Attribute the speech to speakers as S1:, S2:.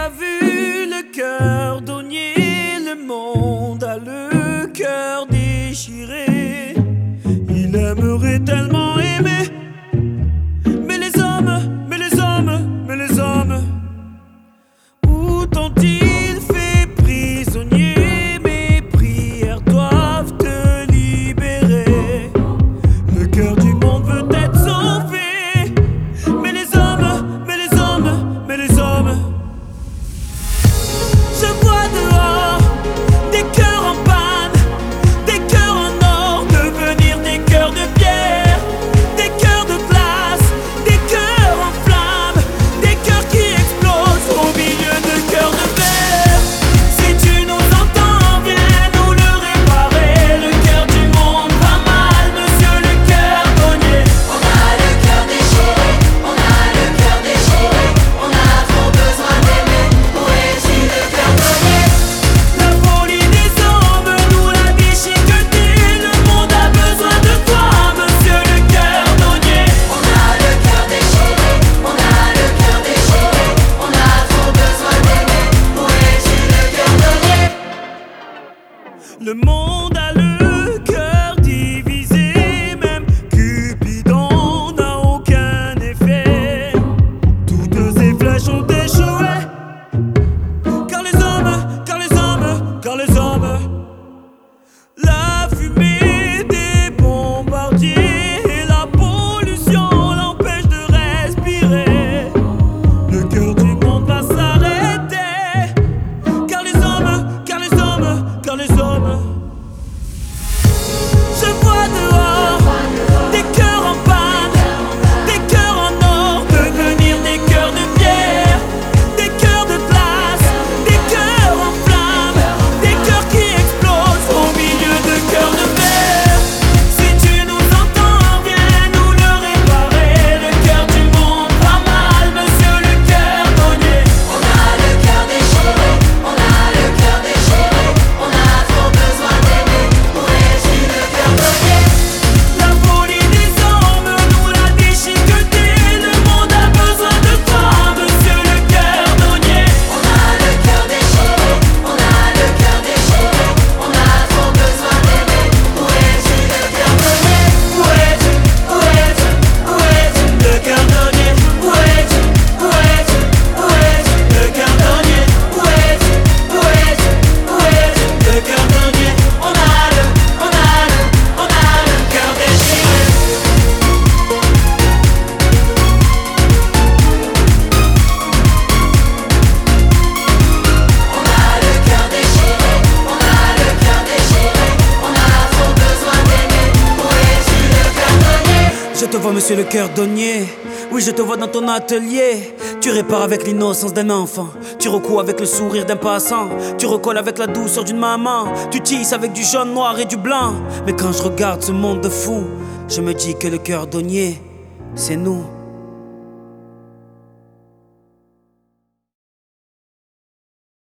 S1: pas vu le cœur donnier, le monde a le cœur déchiré. Il aimerait tellement aimer, mais les hommes, mais les hommes, mais les hommes, où t'ont-ils fait prisonnier? Mes prières doivent te libérer. Le cœur du monde veut être sauvé, mais les hommes, mais les hommes, mais les hommes. Je vois dehors des cœurs en panne, des cœurs en or devenir des cœurs de pierre, des cœurs de glace, des cœurs en flammes, des cœurs qui explosent au milieu de cœurs de verre. Si tu nous entends, viens nous le réparer. Le cœur du monde va mal, monsieur le cœurdonnier.
S2: On a le cœur déchiré, on a le cœur déchiré, on a trop besoin d'aimer. Où est-il le cœurdonnier?
S1: La folie des hommes nous l'a déchiqueté. Le monde a besoin de toi, monsieur le cœurdonnier.
S2: On a le cœur déchiré, on a le cœur déchiré, on a trop besoin d'aimer. Où est-il le cœurdonnier?
S1: Le monde a le cœur divisé, même Cupidon n'a aucun effet. Toutes ces flèches ont échoué, car les hommes, car les hommes, car les hommes, la fumée des bombardiers et la pollution l'empêchent de respirer. Le cœur du monde va s'arrêter, car les hommes, car les hommes, car les hommes. Je vois dehors des cœurs en panne, des cœurs en or devenir des cœurs de pierre, des cœurs de glace, des cœurs en flammes, des cœurs qui explosent au milieu de cœurs de verre. Si tu nous entends, viens nous le réparer. Le cœur du monde va mal, monsieur le cœurdonnier.
S2: On a le cœur déchiré, on a le cœur déchiré, on a trop besoin d'aimer. Où est-il le cœurdonnier?
S1: La folie des hommes nous l'a déchiqueté. Le monde a besoin de toi, monsieur le cœurdonnier.
S2: On a le cœur déchiré, on a le cœur déchiré, on a trop besoin d'aimer. Où est-il le cœurdonnier?
S1: Où es-tu? Où es-tu? Où es-tu? Le cœurdonnier. Où es-tu? Où es-tu? Où es-tu? Le cœurdonnier. Où es-tu? Où es-tu? Où es-tu? Le cœurdonnier. On a le cœur déchiré.
S2: On a le cœur déchiré, on a le cœur déchiré, on a trop besoin d'aimer. Où est-il le cœurdonnier?
S1: Je te vois, monsieur le cœurdonnier. Oui, je te vois dans ton atelier. Tu répares avec l'innocence d'un enfant. Tu recoues avec le sourire d'un passant. Tu recolles avec la douceur d'une maman. Tu tisses avec du jaune, noir et du blanc. Mais quand je regarde ce monde de fou, je me dis que le cœurdonnier, c'est nous.